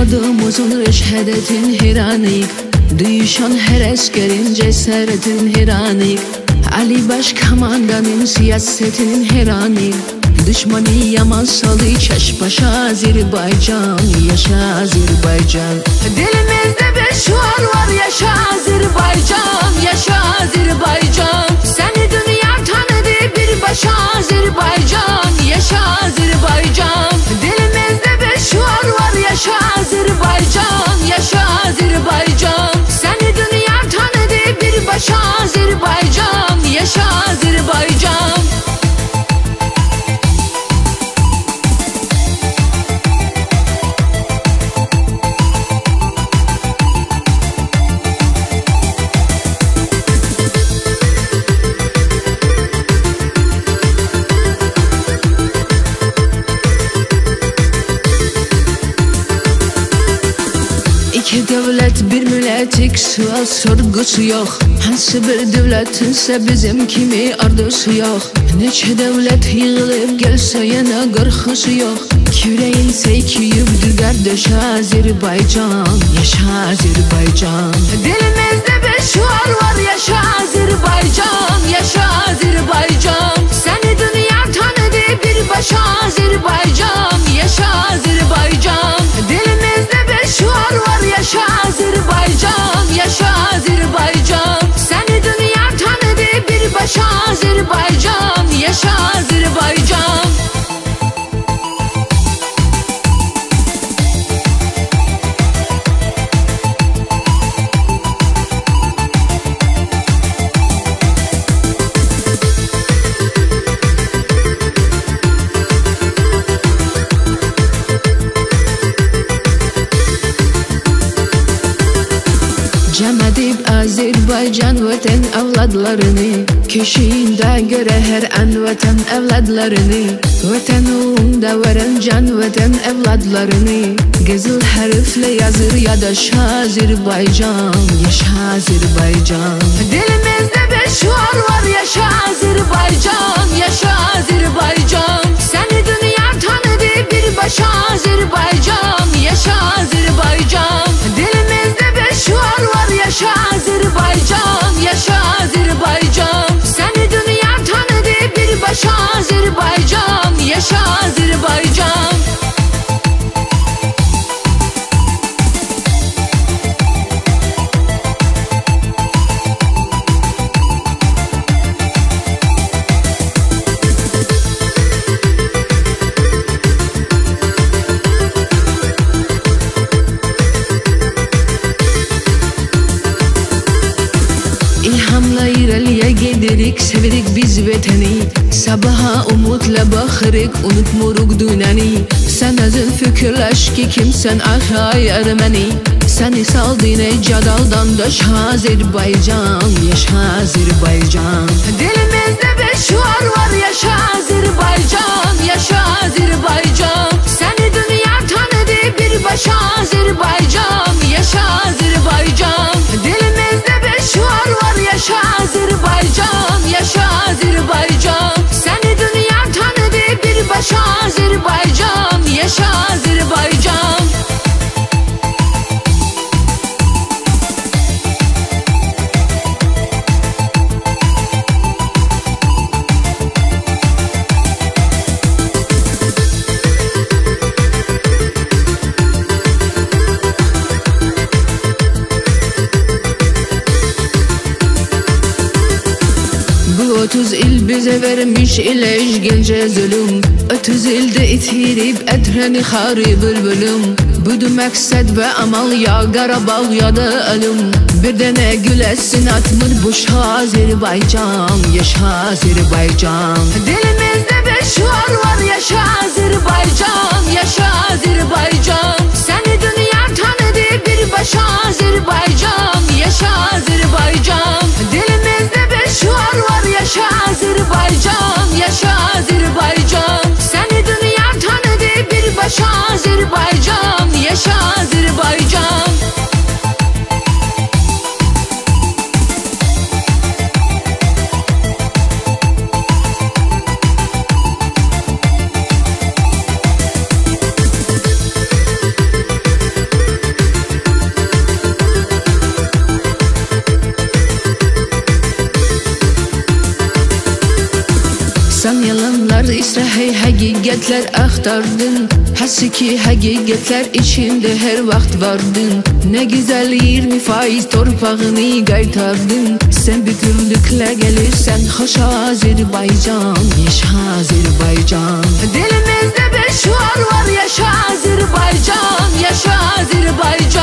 Ordumuzun rüşhedetin hiranıyık, duyuşan her eskerin cesaretin hiranıyık. Ali Başkomandanın siyasetinin hiranıyık. Düşmanı yaman salı çeşbaşı Azerbaycan, yaşa Azerbaycan. Dilimizde bir şuar var, yaşa Azerbaycan, yaşa Azerbaycan. Seni dünya tanıdı bir başa Azerbaycan, yaşa Azerbaycan. Dilimizde bir şuar var, yaşa Azerbaycan, yaşa Azerbaycan. Seni dünya tanıdı bir başa Azerbaycan, yaşa Azerbaycan. İki devlet bir milletik, sual sorgusu yok. Hansı bir devletinse bizim kimi ardısı yok. Neçe devlet yığılıp gelse yana qorxusu yok. Küreğin seykiyibdir kardeş Azerbaycan, yaşa Azerbaycan. Dilimizde bir şuar var, yaşa Azerbaycan, yaşa Azerbaycan. Seni dünya tanıdı bir başa Azerbaycan, yaşa Azerbaycan. Dilimizde bir şuar var, yaşa Azerbaycan, yaşa Azerbaycan. Seni dünya tanıdı bir başa Azerbaycan, yaşa Azerbaycan. Cem edip Azerbaycan vatan evladlarını, kişiğinde göre her an vatan evladlarını. Vatanında veren can vatan evladlarını, Qızıl harfle yazır yadaşa Azerbaycan, yaşa Azerbaycan. Dilimizde bir şuar var, yaşa Azerbaycan, yaşa Azerbaycan. Seni dünya tanıdı bir başa Azerbaycan, yaşa Azerbaycan. Dilimizde bir şuar var, yaşa Azerbaycan, yaşa Azerbaycan. Seni dünya tanıdı bir başa Azerbaycan, yaşa Azerbaycan. İlhamla irəliyə gedirik, sevirik biz vətəni. Sabaha umutla baxırıq, unutmuruq dünəni. Sən özün fikirləş ki, kimsən axay erməni. Səni saldın ey cadaldan daş Azerbaycan, yaşa Azerbaycan. Dilimizde bir şuar var, yaşa Azerbaycan, yaşa Azerbaycan. Səni dünya tanıdı bir başa Azerbaycan, yaşa Azerbaycan. Dilimizde bir şuar var, yaşa Azerbaycan, yaşa Azerbaycan. Səni dünya tanıdı bir başa Azerbaycan, yaşa Azerbaycan. Bu 30 il bize vermiş ile işgence zulüm. 30 ilde itirip etreni xari bülbülüm. Budu məqsəd ve amal ya Qarabağ ya da ölüm. Bir dene gülesin atmır boş Azerbaycan, yaşa Azerbaycan. Dilimizde bir şuar var, yaşa Azerbaycan, yaşa Azerbaycan. Seni dünya tanıdı bir başa Azerbaycan, yaşa Azerbaycan. Dilimizde bir şuar var, yaşa Azerbaycan, yaşa Azerbaycan. Seni dünya tanıdı bir başa Azerbaycan, yaşa Azerbaycan. ziynetler aktardın. Hasiki hakikatler içinde her vakit vardın. Ne güzel 20% torpağını kaytardın. Sen bütünlükle gelirsen hoş Azerbaycan, yaşa Azerbaycan. Dilimizde bir şuar var, yaşa Azerbaycan, yaşa Azerbaycan.